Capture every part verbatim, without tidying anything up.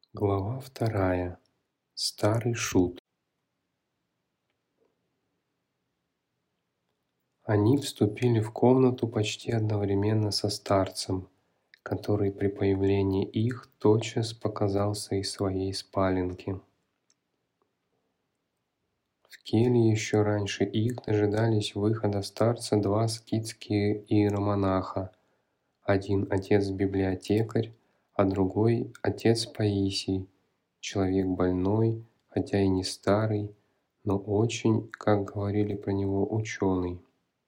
Глава вторая. Старый шут. Они вступили в комнату почти одновременно со старцем, который при появлении их тотчас показался из своей спаленки. В келье еще раньше их дожидались выхода старца два скитские иеромонаха, один отец-библиотекарь, а другой отец Паисий, человек больной, хотя и не старый, но очень, как говорили про него, ученый.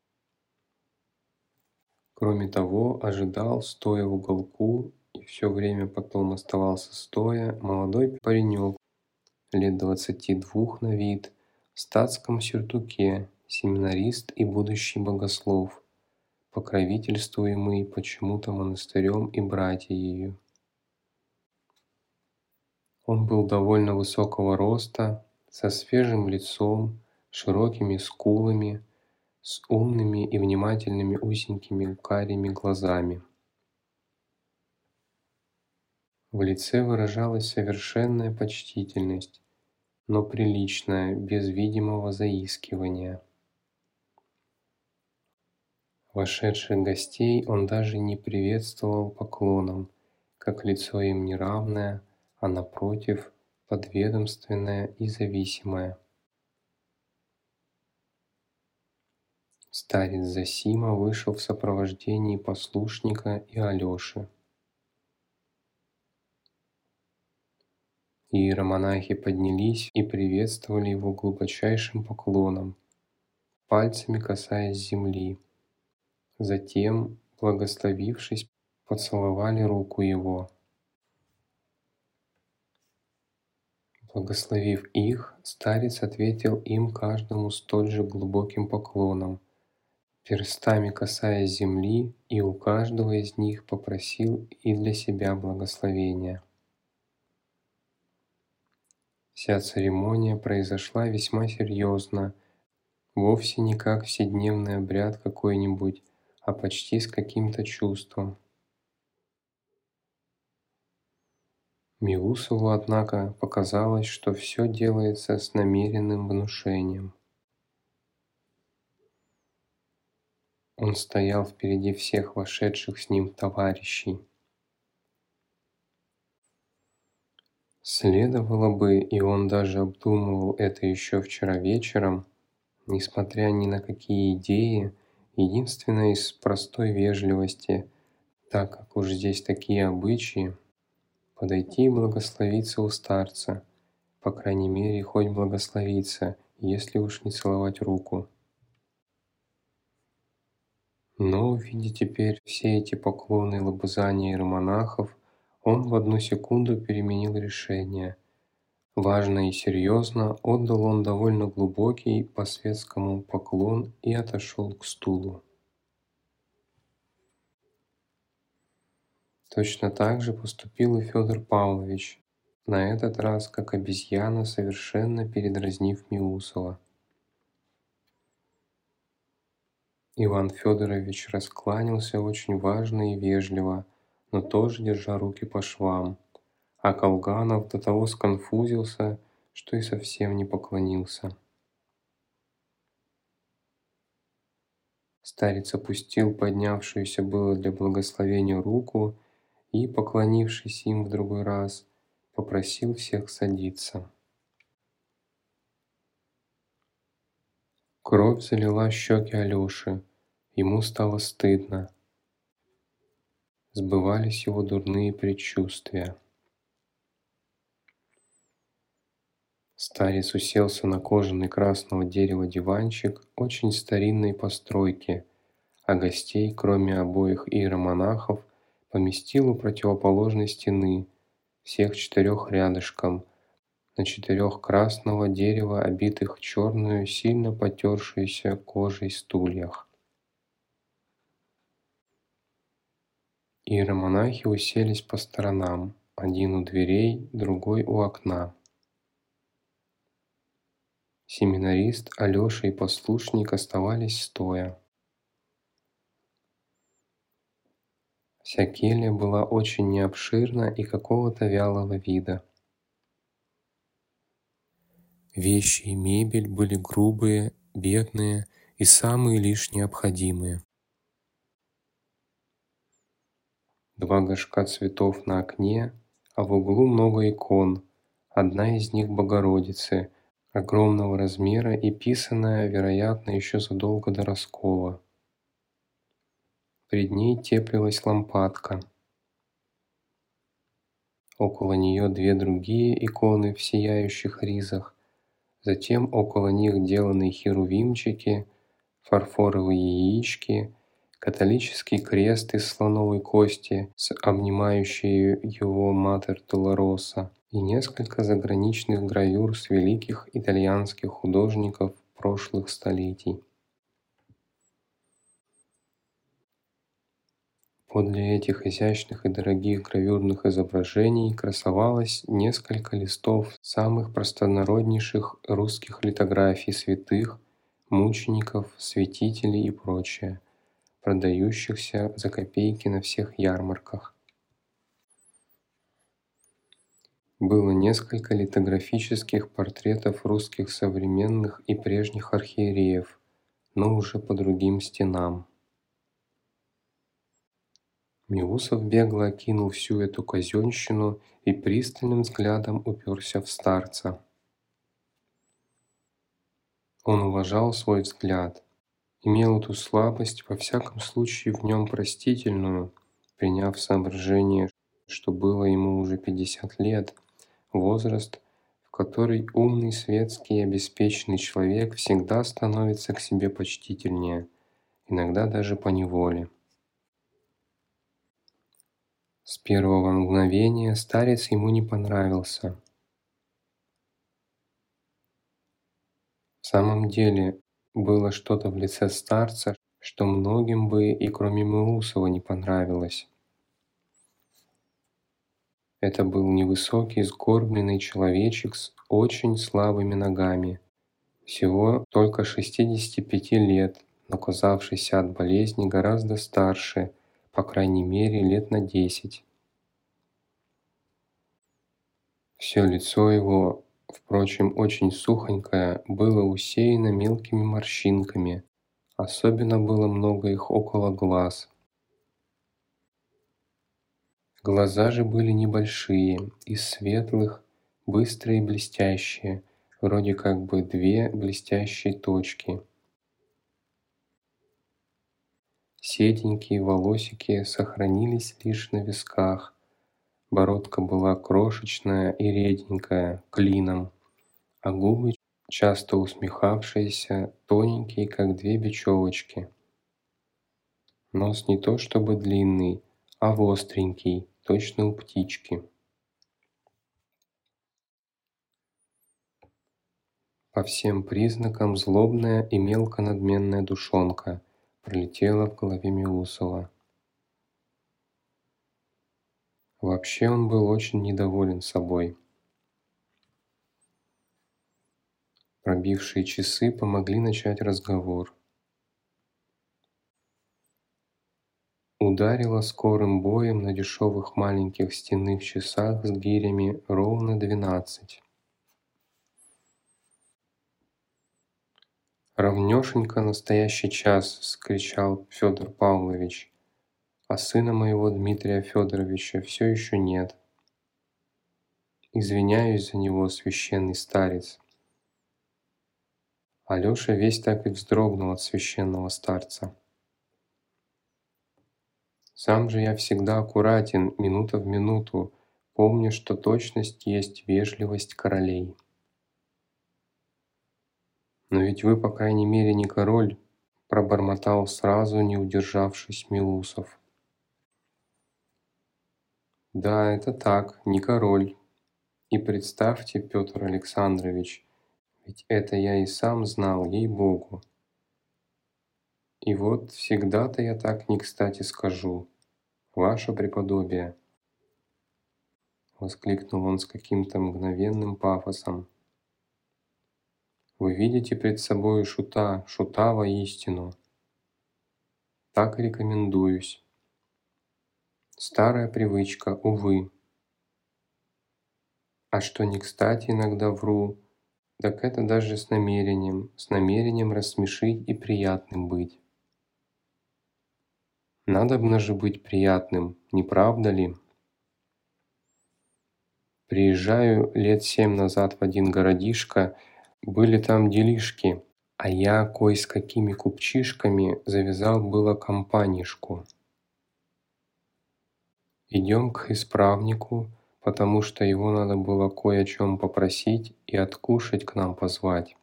Кроме того, ожидал, стоя в уголку, и все время потом оставался стоя, молодой паренек, лет двадцати двух на вид, в статском сюртуке, семинарист и будущий богослов, покровительствуемый почему-то монастырем и братьею. Он был довольно высокого роста, со свежим лицом, широкими скулами, с умными и внимательными узенькими карими глазами. В лице выражалась совершенная почтительность, но приличная, без видимого заискивания. Вошедших гостей он даже не приветствовал поклоном, как лицо им неравное, а напротив, подведомственное и зависимое. Старец Зосима вышел в сопровождении послушника и Алёши. Иеромонахи поднялись и приветствовали его глубочайшим поклоном, пальцами касаясь земли. Затем, благословившись, поцеловали руку его. Благословив их, старец ответил им каждому столь же глубоким поклоном, перстами касаясь земли, и у каждого из них попросил и для себя благословения. Вся церемония произошла весьма серьезно, вовсе не как вседневный обряд какой-нибудь, а почти с каким-то чувством. Миусову, однако, показалось, что все делается с намеренным внушением. Он стоял впереди всех вошедших с ним товарищей. Следовало бы, и он даже обдумывал это еще вчера вечером, несмотря ни на какие идеи, единственное из простой вежливости, так как уж здесь такие обычаи, подойти и благословиться у старца, по крайней мере, хоть благословиться, если уж не целовать руку. Но, увидя теперь все эти поклоны и лобызания иеромонахов, он в одну секунду переменил решение. Важно и серьезно отдал он довольно глубокий по-светскому поклон и отошел к стулу. Точно так же поступил и Федор Павлович, на этот раз как обезьяна, совершенно передразнив Миусова. Иван Федорович раскланялся очень важно и вежливо, но тоже держа руки по швам, а Колганов до того сконфузился, что и совсем не поклонился. Старец опустил поднявшуюся было для благословения руку и, поклонившись им в другой раз, попросил всех садиться. Кровь залила щеки Алёши, ему стало стыдно. Сбывались его дурные предчувствия. Старец уселся на кожаный красного дерева диванчик очень старинной постройки, а гостей, кроме обоих иеромонахов, поместил у противоположной стены, всех четырех рядышком, на четырех красного дерева, обитых черную, сильно потершуюся кожей стульях. Иеромонахи уселись по сторонам, один у дверей, другой у окна. Семинарист, Алёша и послушник оставались стоя. Вся келья была очень необширна и какого-то вялого вида. Вещи и мебель были грубые, бедные и самые лишь необходимые. Два горшка цветов на окне, а в углу много икон. Одна из них Богородицы, огромного размера и писанная, вероятно, еще задолго до раскола. Пред ней теплилась лампадка. Около нее две другие иконы в сияющих ризах, затем около них деланные херувимчики, фарфоровые яички, католический крест из слоновой кости с обнимающей его Матер Долороса и несколько заграничных гравюр с великих итальянских художников прошлых столетий. Подле этих изящных и дорогих гравюрных изображений красовалось несколько листов самых простонароднейших русских литографий святых, мучеников, святителей и прочее, продающихся за копейки на всех ярмарках. Было несколько литографических портретов русских современных и прежних архиереев, но уже по другим стенам. Миусов бегло окинул всю эту казенщину и пристальным взглядом уперся в старца. Он уважал свой взгляд, имел эту слабость, во всяком случае в нем простительную, приняв соображение, что было ему уже пятьдесят лет, возраст, в который умный, светский и обеспеченный человек всегда становится к себе почтительнее, иногда даже поневоле. С первого мгновения старец ему не понравился. В самом деле, было что-то в лице старца, что многим бы и кроме Меусова не понравилось. Это был невысокий, сгорбленный человечек с очень слабыми ногами, всего только шестидесяти пяти лет, но казавшийся от болезни гораздо старше, по крайней мере лет на десять. Все лицо его, впрочем, очень сухонькое, было усеяно мелкими морщинками, особенно было много их около глаз. Глаза же были небольшие, из светлых, быстрые и блестящие, вроде как бы две блестящие точки. Седенькие волосики сохранились лишь на висках. Бородка была крошечная и реденькая, клином, а губы, часто усмехавшиеся, тоненькие, как две бечевочки. Нос не то чтобы длинный, а востренький, точно у птички. По всем признакам злобная и мелко надменная душонка пролетела в голове Миусова. Вообще он был очень недоволен собой. Пробившие часы помогли начать разговор. Ударило скорым боем на дешевых маленьких стенных часах с гирями ровно двенадцать. «Равнёшенько настоящий час!» – вскричал Федор Павлович. «А сына моего Дмитрия Федоровича все еще нет. Извиняюсь за него, священный старец». Алёша весь так и вздрогнул от священного старца. «Сам же я всегда аккуратен, минута в минуту, помня, что точность есть вежливость королей». «Но ведь вы, по крайней мере, не король», – пробормотал сразу, не удержавшись, Миусов. «Да, это так, не король. И представьте, Петр Александрович, ведь это я и сам знал, ей-богу. И вот всегда-то я так не кстати скажу, ваше преподобие», – воскликнул он с каким-то мгновенным пафосом. «Вы видите пред собой шута, шута воистину. Так и рекомендуюсь. Старая привычка, увы. А что не кстати иногда вру, Так это даже с намерением, с намерением рассмешить и приятным быть. Надобно же быть приятным, не правда ли? Приезжаю лет семь назад в один городишко, были там делишки, а я кой с какими купчишками завязал было компанишку. Идем к исправнику, потому что его надо было кое о чем попросить и откушать к нам позвать.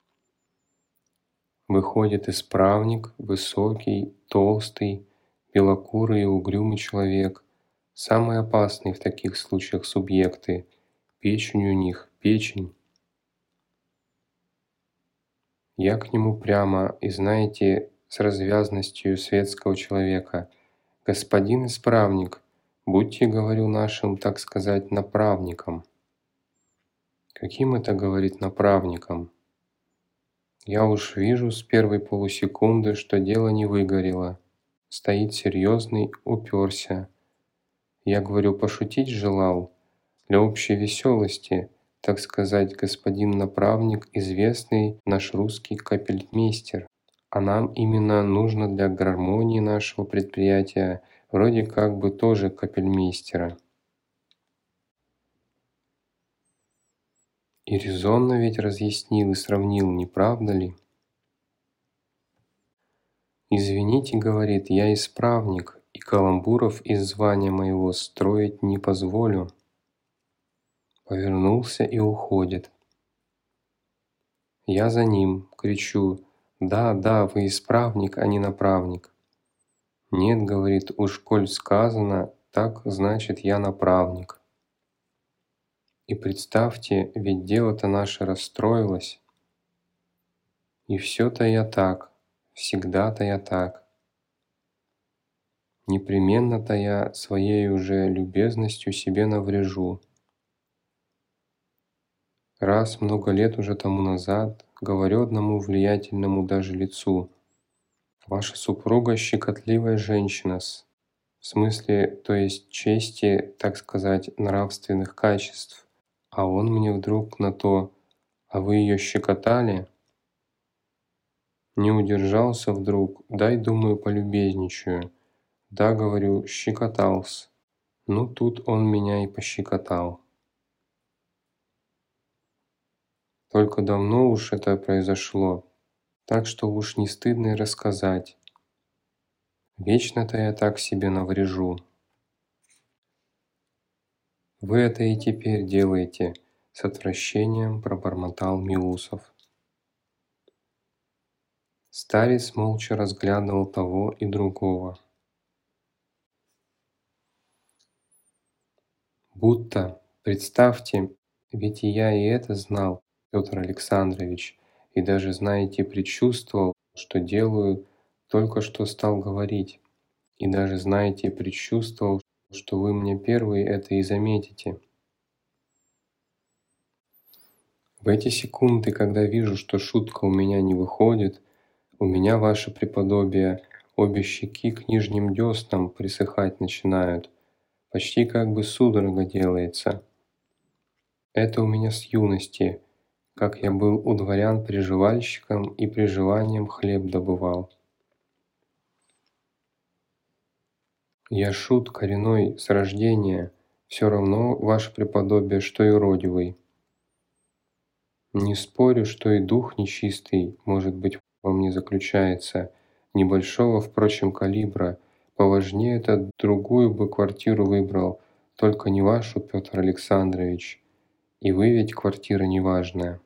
Выходит исправник, высокий, толстый, белокурый и угрюмый человек, самый опасный в таких случаях субъекты, печень у них, печень. Я к нему прямо и, знаете, с развязностью светского человека: «Господин исправник, будьте, говорю, нашим, так сказать, направником». «Каким это, — говорит, — направником? Я уж вижу с первой полусекунды, что дело не выгорело. Стоит серьезный, уперся. Я, говорю, пошутить желал, для общей веселости, так сказать, господин направник, известный наш русский капельмейстер. А нам именно нужно для гармонии нашего предприятия вроде как бы тоже капельмейстера. И резонно ведь разъяснил и сравнил, не правда ли? «Извините, — говорит, — я исправник, и каламбуров из звания моего строить не позволю». Повернулся и уходит. Я за ним, кричу: «Да, да, вы исправник, а не направник». «Нет, — говорит, — уж коль сказано, так значит я направник». И представьте, ведь дело-то наше расстроилось. И все-то я так, всегда-то я так. Непременно-то я своей уже любезностью себе наврежу. Раз много лет уже тому назад говорю одному влиятельному даже лицу: «Ваша супруга щекотливая женщина-с, в смысле, то есть чести, так сказать, нравственных качеств». А он мне вдруг на то: «А вы ее щекотали?» Не удержался вдруг, дай, думаю, полюбезничаю. Да, говорю, щекотал-с. Ну тут он меня и пощекотал. Только давно уж это произошло, так что уж не стыдно и рассказать. Вечно-то я так себе наврежу. Вы это и теперь делаете, с отвращением пробормотал Миусов. Старец молча разглядывал того и другого. Будто, представьте, ведь и я и это знал, Петр Александрович, и даже, знаете, предчувствовал, что делаю, только что стал говорить, и даже, знаете, предчувствовал, что вы мне первые это и заметите. В эти секунды, когда вижу, что шутка у меня не выходит, у меня, ваше преподобие, обе щеки к нижним деснам присыхать начинают, почти как бы судорога делается. Это у меня с юности, как я был у дворян приживальщиком и приживанием хлеб добывал. Я шут коренной с рождения, все равно, ваше преподобие, что юродивый. Не спорю, что и дух нечистый, может быть, во мне заключается, небольшого, впрочем, калибра, поважнее это другую бы квартиру выбрал, только не вашу, Петр Александрович. И вы ведь квартира неважная.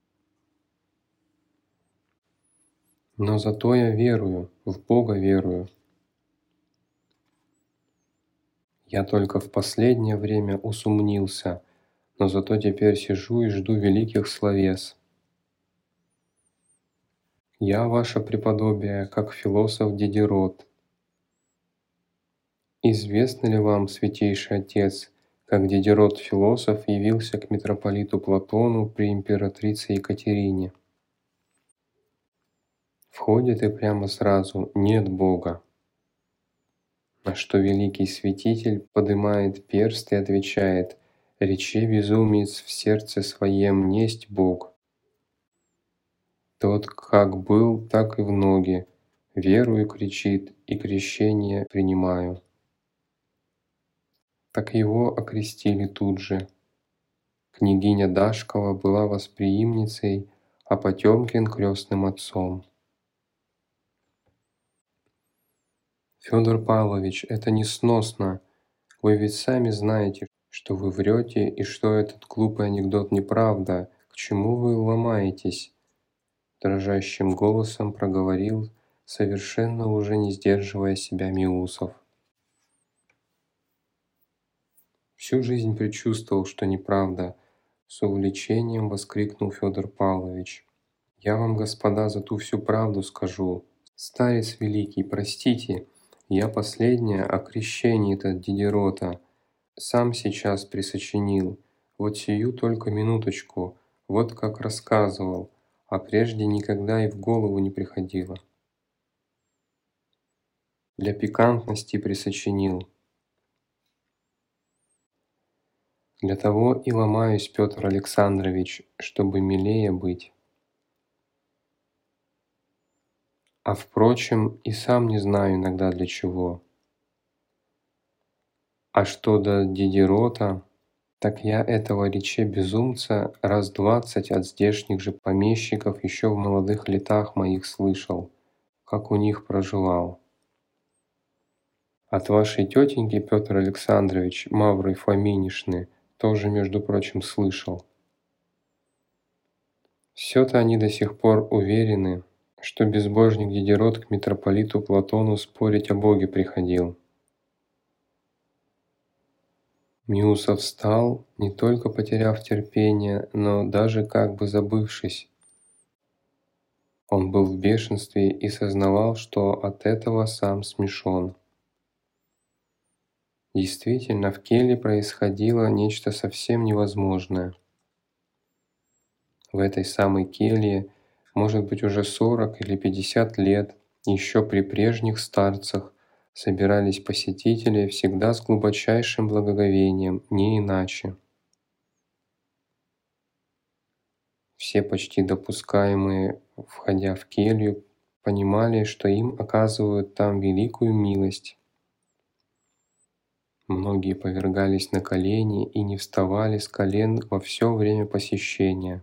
Но зато я верую, в Бога верую. Я только в последнее время усомнился, но зато теперь сижу и жду великих словес. Я, ваше преподобие, как философ Дидерот. Известно ли вам, святейший отец, как Дидерот-философ явился к митрополиту Платону при императрице Екатерине? Входит и прямо сразу: «Нет Бога». На что великий святитель подымает перст и отвечает: «Рече, безумец, в сердце своем несть Бог». Тот как был, так и в ноги, верую кричит, и крещение принимаю. Так его окрестили тут же. Княгиня Дашкова была восприимницей, а Потемкин крестным отцом. Федор Павлович, это несносно. Вы ведь сами знаете, что вы врете и что этот глупый анекдот неправда. К чему вы ломаетесь? Дрожащим голосом проговорил, совершенно уже не сдерживая себя, Миусов. Всю жизнь предчувствовал, что неправда, с увлечением воскликнул Федор Павлович. Я вам, господа, за ту всю правду скажу. Старец великий, простите, я последнее о крещении-то Дидерота сам сейчас присочинил, вот сию только минуточку, вот как рассказывал, а прежде никогда и в голову не приходило. Для пикантности присочинил. Для того и ломаюсь, Петр Александрович, чтобы милее быть. А впрочем, и сам не знаю иногда для чего. А что до Дидерота, так я этого рече безумца раз двадцать от здешних же помещиков еще в молодых летах моих слышал, как у них проживал. От вашей тетеньки, Петр Александрович, Мавры Фоминишны, тоже, между прочим, слышал. Все-то они до сих пор уверены, что безбожник Дидерот к митрополиту Платону спорить о Боге приходил. Миусов встал, не только потеряв терпение, но даже как бы забывшись. Он был в бешенстве и сознавал, что от этого сам смешон. Действительно, в келье происходило нечто совсем невозможное. В этой самой келье, может быть уже сорок или пятьдесят лет, еще при прежних старцах, собирались посетители всегда с глубочайшим благоговением, не иначе. Все почти допускаемые, входя в келью, понимали, что им оказывают там великую милость. Многие повергались на колени и не вставали с колен во все время посещения.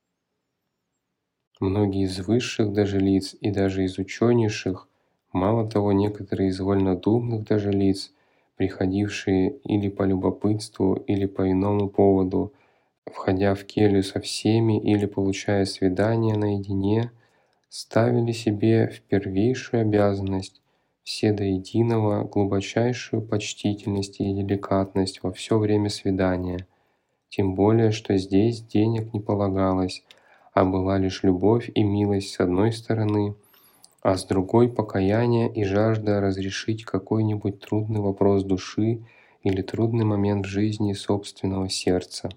Многие из высших даже лиц и даже из ученейших, мало того, некоторые из вольнодумных даже лиц, приходившие или по любопытству, или по иному поводу, входя в келью со всеми или получая свидание наедине, ставили себе в первейшую обязанность все до единого глубочайшую почтительность и деликатность во все время свидания, тем более, что здесь денег не полагалось, а была лишь любовь и милость с одной стороны, а с другой покаяние и жажда разрешить какой-нибудь трудный вопрос души или трудный момент в жизни собственного сердца.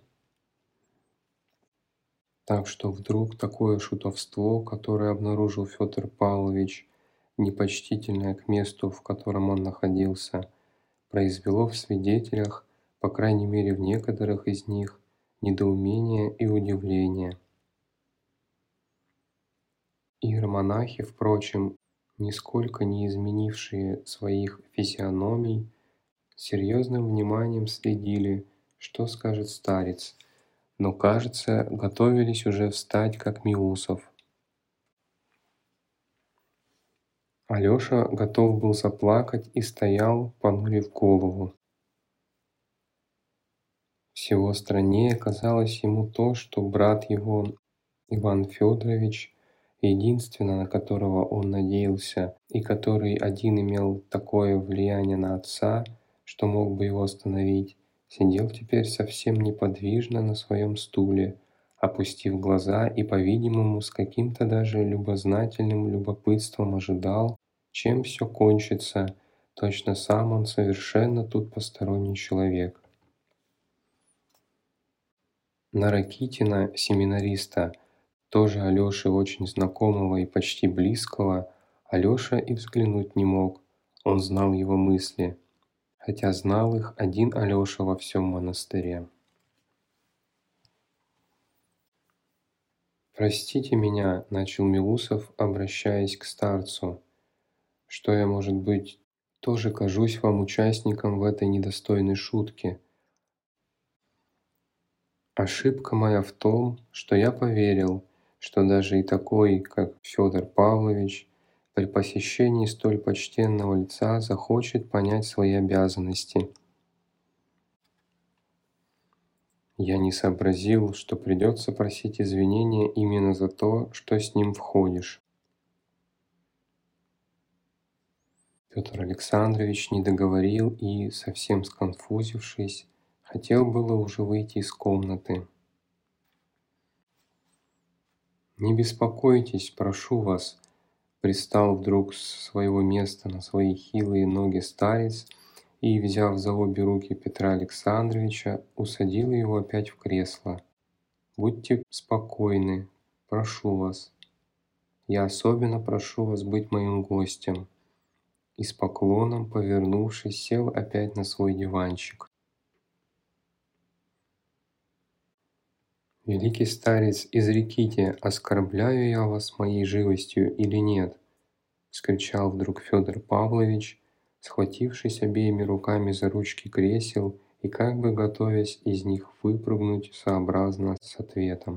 Так что вдруг такое шутовство, которое обнаружил Федор Павлович, непочтительное к месту, в котором он находился, произвело в свидетелях, по крайней мере в некоторых из них, недоумение и удивление. Иеромонахи, впрочем, нисколько не изменившие своих физиономий, серьезным вниманием следили, что скажет старец, но, кажется, готовились уже встать, как Миусов. Алёша готов был заплакать и стоял, понурив голову. Всего страннее казалось ему то, что брат его, Иван Федорович, единственный, на которого он надеялся, и который один имел такое влияние на отца, что мог бы его остановить, сидел теперь совсем неподвижно на своем стуле, опустив глаза и, по-видимому, с каким-то даже любознательным любопытством ожидал, чем все кончится, точно сам он совершенно тут посторонний человек. На Ракитина, семинариста, тоже Алёше очень знакомого и почти близкого, Алёша и взглянуть не мог, он знал его мысли, хотя знал их один Алёша во всем монастыре. «Простите меня», — начал Милусов, обращаясь к старцу, «что я, может быть, тоже кажусь вам участником в этой недостойной шутке. Ошибка моя в том, что я поверил, что даже и такой, как Федор Павлович, при посещении столь почтенного лица захочет понять свои обязанности. Я не сообразил, что придется просить извинения именно за то, что с ним входишь». Петр Александрович не договорил и, совсем сконфузившись, хотел было уже выйти из комнаты. «Не беспокойтесь, прошу вас», — пристал вдруг с своего места на свои хилые ноги старец и, взяв за обе руки Петра Александровича, усадил его опять в кресло. «Будьте спокойны, прошу вас. Я особенно прошу вас быть моим гостем». И с поклоном, повернувшись, сел опять на свой диванчик. «Великий старец, изреките, оскорбляю я вас моей живостью или нет?» — вскричал вдруг Федор Павлович, схватившись обеими руками за ручки кресел и как бы готовясь из них выпрыгнуть сообразно с ответом.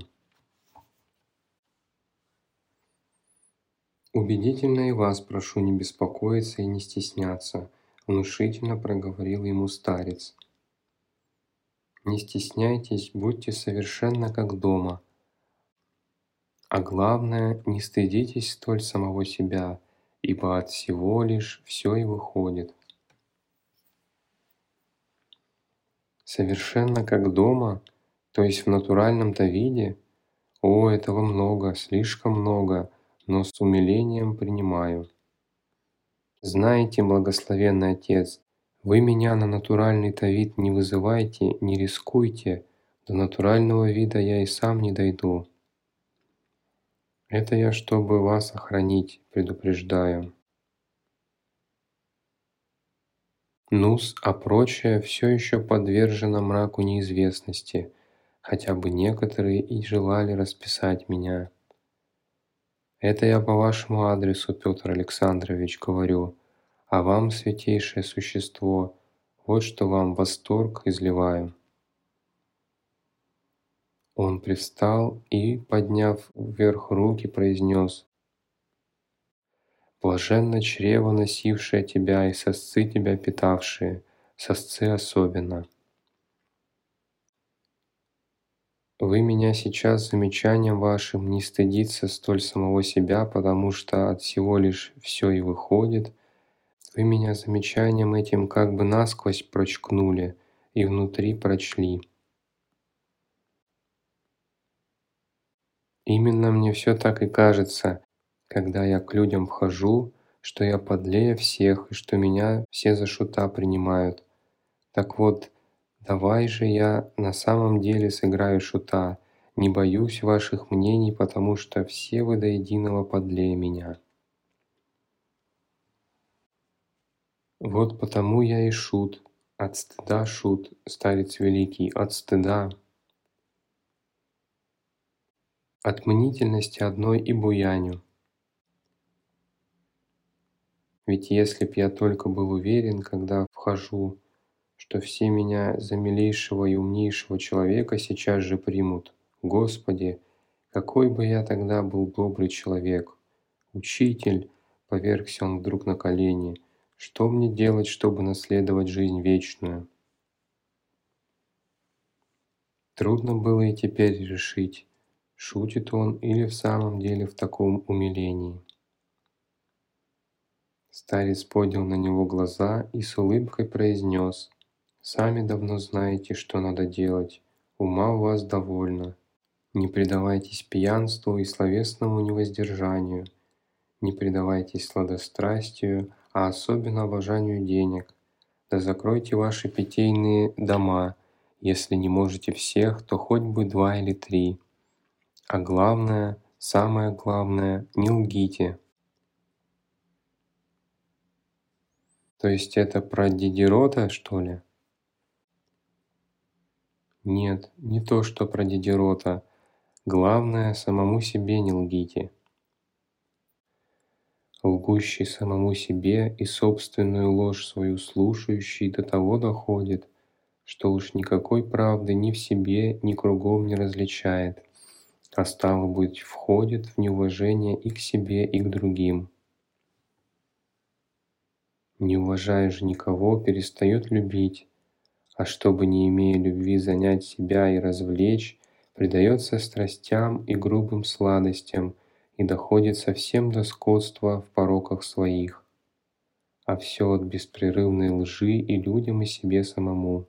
«Убедительно и вас прошу не беспокоиться и не стесняться», — внушительно проговорил ему старец. «Не стесняйтесь, будьте совершенно как дома. А главное, не стыдитесь столь самого себя, ибо от всего лишь все и выходит». «Совершенно как дома, то есть в натуральном-то виде? О, этого много, слишком много, но с умилением принимаю. Знаете, благословенный отец, вы меня на натуральный-то вид не вызывайте, не рискуйте, до натурального вида я и сам не дойду. Это я, чтобы вас охранить, предупреждаю. Ну-с, а прочее все еще подвержено мраку неизвестности, хотя бы некоторые и желали расписать меня. Это я по вашему адресу, Петр Александрович, говорю, а вам, святейшее существо, вот что вам восторг изливаю». Он привстал и, подняв вверх руки, произнес: «Блаженно чрево, носившее тебя, и сосцы тебя питавшие, сосцы особенно. Вы меня сейчас замечанием вашим не стыдиться столь самого себя, потому что от всего лишь все и выходит. Вы меня замечанием этим как бы насквозь прочкнули и внутри прочли. Именно мне все так и кажется, когда я к людям вхожу, что я подлее всех и что меня все за шута принимают. Так вот, давай же я на самом деле сыграю шута, не боюсь ваших мнений, потому что все вы до единого подлее меня. Вот потому я и шут, от стыда шут, старец великий, от стыда. От мнительности одной и буяню. Ведь если б я только был уверен, когда вхожу, что все меня за милейшего и умнейшего человека сейчас же примут, Господи, какой бы я тогда был добрый человек! Учитель, — повергся он вдруг на колени, — что мне делать, чтобы наследовать жизнь вечную? Трудно было и теперь решить, шутит он или в самом деле в таком умилении. Старец поднял на него глаза и с улыбкой произнес: «Сами давно знаете, что надо делать, ума у вас довольно. Не предавайтесь пьянству и словесному невоздержанию, не предавайтесь сладострастию, а особенно обожанию денег. Да закройте ваши питейные дома, если не можете всех, то хоть бы два или три. А главное, самое главное, не лгите». То есть это про Дидерота, что ли? Нет, не то, что про Дидерота. Главное, самому себе не лгите. Лгущий самому себе и собственную ложь свою слушающий до того доходит, что уж никакой правды ни в себе, ни кругом не различает, а стало быть, входит в неуважение и к себе, и к другим. Не уважая же никого, перестает любить, а чтобы, не имея любви, занять себя и развлечь, предается страстям и грубым сладостям и доходит совсем до скотства в пороках своих, а все от беспрерывной лжи и людям, и себе самому.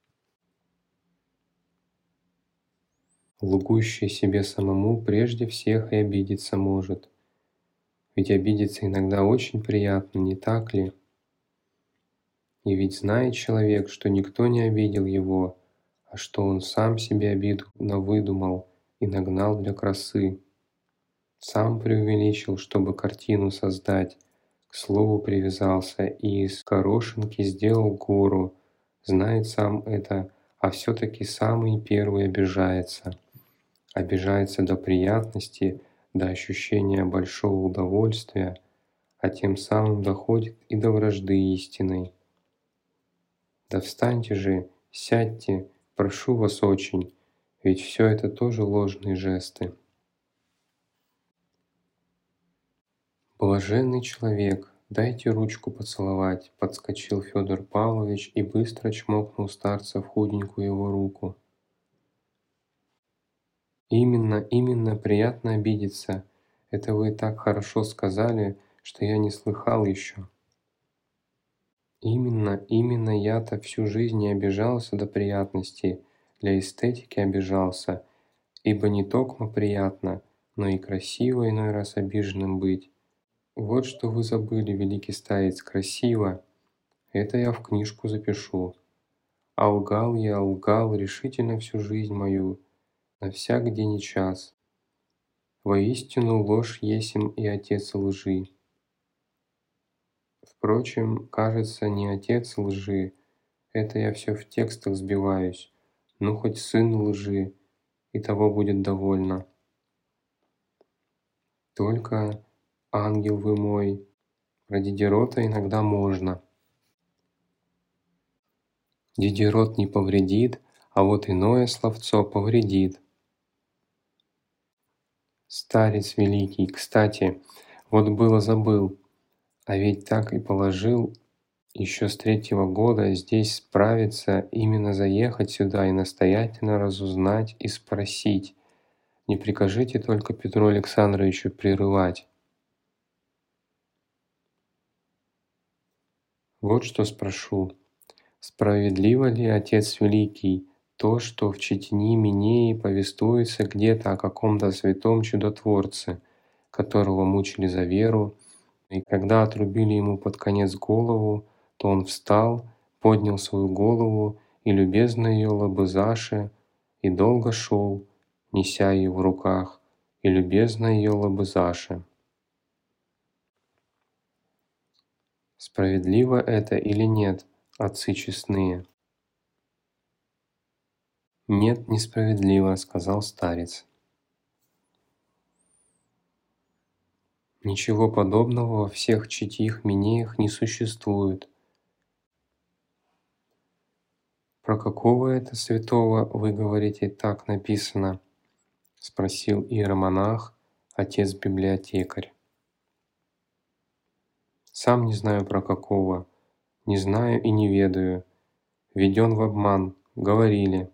Лгущий себе самому прежде всех и обидеться может. Ведь обидеться иногда очень приятно, не так ли? И ведь знает человек, что никто не обидел его, а что он сам себе обиду навыдумал и нагнал для красы. Сам преувеличил, чтобы картину создать, к слову привязался и из горошинки сделал гору, знает сам это, а все-таки самый первый обижается. Обижается до приятности, до ощущения большого удовольствия, а тем самым доходит и до вражды истинной. Да встаньте же, сядьте, прошу вас очень, ведь все это тоже ложные жесты. Блаженный человек, дайте ручку поцеловать, подскочил Федор Павлович и быстро чмокнул старца в худенькую его руку. Именно, именно, приятно обидеться. Это вы так хорошо сказали, что я не слыхал еще. Именно, именно я-то всю жизнь не обижался до приятности, для эстетики обижался, ибо не токмо приятно, но и красиво иной раз обиженным быть. Вот что вы забыли, великий старец, красиво. Это я в книжку запишу. А лгал я, лгал решительно всю жизнь мою, на всяк день и час. Воистину ложь есмь и отец лжи. Впрочем, кажется, не отец лжи, это я все в текстах сбиваюсь, ну хоть сын лжи, и того будет довольно. Только, ангел вы мой, про Дидерота иногда можно. Дидерот не повредит, а вот иное словцо повредит. Старец великий, кстати, вот было забыл, а ведь так и положил еще с третьего года здесь справиться, именно заехать сюда и настоятельно разузнать и спросить. Не прикажите только Петру Александровичу прерывать. Вот что спрошу. Справедливо ли, Отец Великий, то, что в Читании Минеи повествуется где-то о каком-то святом чудотворце, которого мучили за веру, и когда отрубили ему под конец голову, то он встал, поднял свою голову и любезно ее лобызаше, и долго шел, неся ее в руках, и любезно ее лобызаше. Справедливо это или нет, отцы честные? Нет, несправедливо, сказал старец. Ничего подобного во всех читьих Минеях не существует. Про какого это святого вы говорите так написано? Спросил иеромонах, отец-библиотекарь. Сам не знаю про какого, не знаю и не ведаю. Введен в обман, говорили.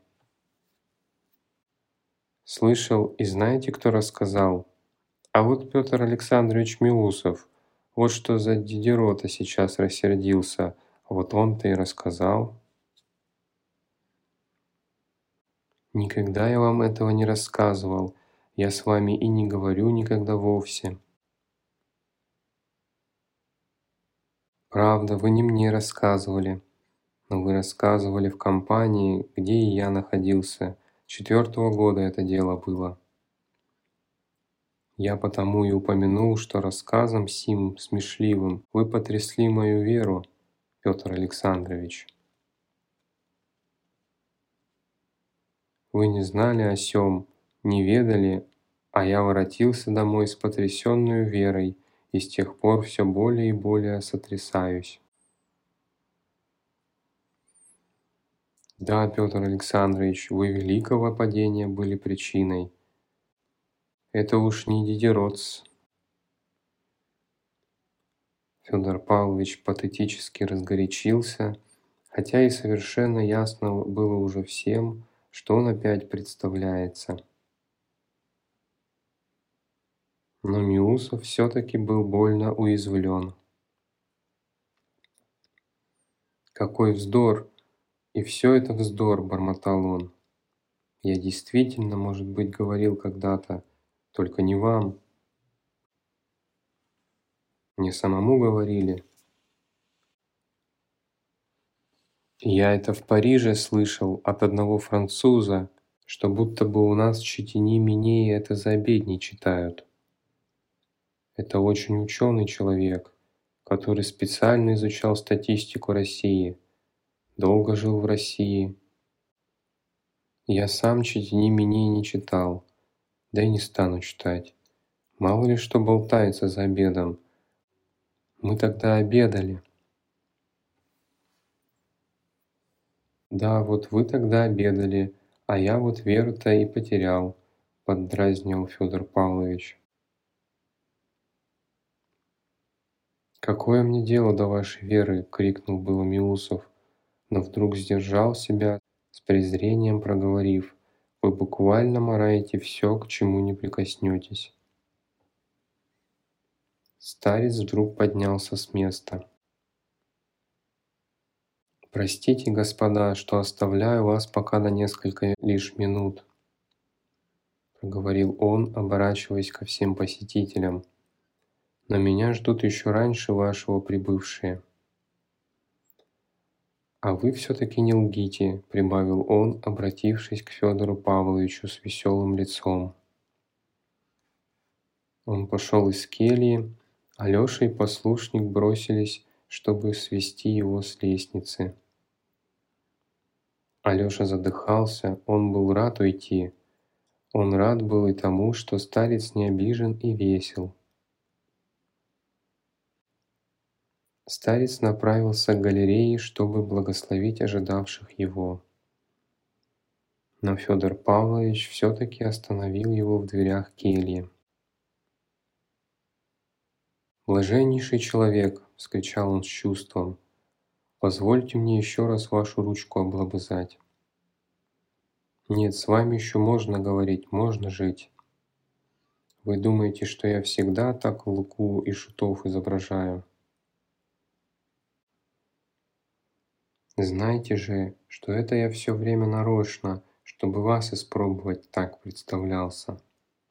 Слышал и знаете, кто рассказал? А вот Петр Александрович Миусов, вот что за Дидерота сейчас рассердился, вот он-то и рассказал. Никогда я вам этого не рассказывал, я с вами и не говорю никогда вовсе. Правда, вы не мне рассказывали, но вы рассказывали в компании, где и я находился. Четвертого года это дело было. Я потому и упомянул, что рассказом сим смешливым вы потрясли мою веру, Петр Александрович. Вы не знали о сём, не ведали, а я воротился домой с потрясенную верой и с тех пор все более и более сотрясаюсь. Да, Петр Александрович, вы великого падения были причиной. Это уж не Дидеротс. Федор Павлович патетически разгорячился, хотя и совершенно ясно было уже всем, что он опять представляется. Но Миусов все-таки был больно уязвлен. «Какой вздор! И все это вздор!» – бормотал он. «Я действительно, может быть, говорил когда-то, только не вам. Мне самому говорили. Я это в Париже слышал от одного француза, что будто бы у нас в Читини-Минее это за обедни читают. Это очень ученый человек, который специально изучал статистику России, долго жил в России. Я сам Читини-Минее не читал, да и не стану читать. Мало ли что болтается за обедом. Мы тогда обедали. Да, вот вы тогда обедали, а я вот веру-то и потерял, поддразнил Федор Павлович. «Какое мне дело до вашей веры?» — крикнул было Миусов, но вдруг сдержал себя, с презрением проговорив: «Вы буквально мараете все, к чему не прикоснетесь». Старец вдруг поднялся с места. «Простите, господа, что оставляю вас пока на несколько лишь минут», — проговорил он, оборачиваясь ко всем посетителям. «Но меня ждут еще раньше вашего прибывшие». «А вы все-таки не лгите», — прибавил он, обратившись к Федору Павловичу с веселым лицом. Он пошел из кельи, Алеша и послушник бросились, чтобы свести его с лестницы. Алеша задыхался, он был рад уйти. Он рад был и тому, что старец не обижен и весел. Старец направился к галерее, чтобы благословить ожидавших его. Но Федор Павлович все-таки остановил его в дверях кельи. «Блаженнейший человек!» — вскричал он с чувством. «Позвольте мне еще раз вашу ручку облобызать». «Нет, с вами еще можно говорить, можно жить. Вы думаете, что я всегда так луку и шутов изображаю? Знаете же, что это я все время нарочно, чтобы вас испробовать, так представлялся.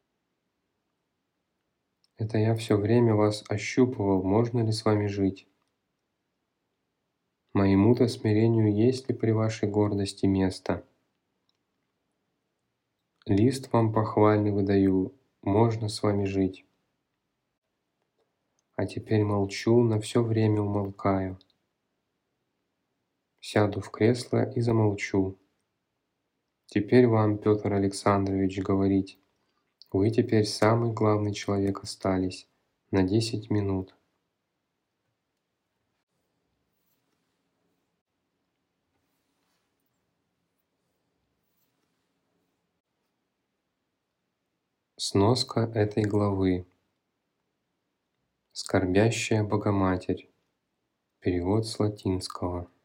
Это я все время вас ощупывал, можно ли с вами жить. Моему-то смирению есть ли при вашей гордости место? Лист вам похвальный выдаю, можно с вами жить. А теперь молчу, на все время умолкаю. Сяду в кресло и замолчу. Теперь вам, Петр Александрович, говорить. Вы теперь самый главный человек остались. На десять минут. Сноска этой главы. Скорбящая Богоматерь. Перевод с латинского.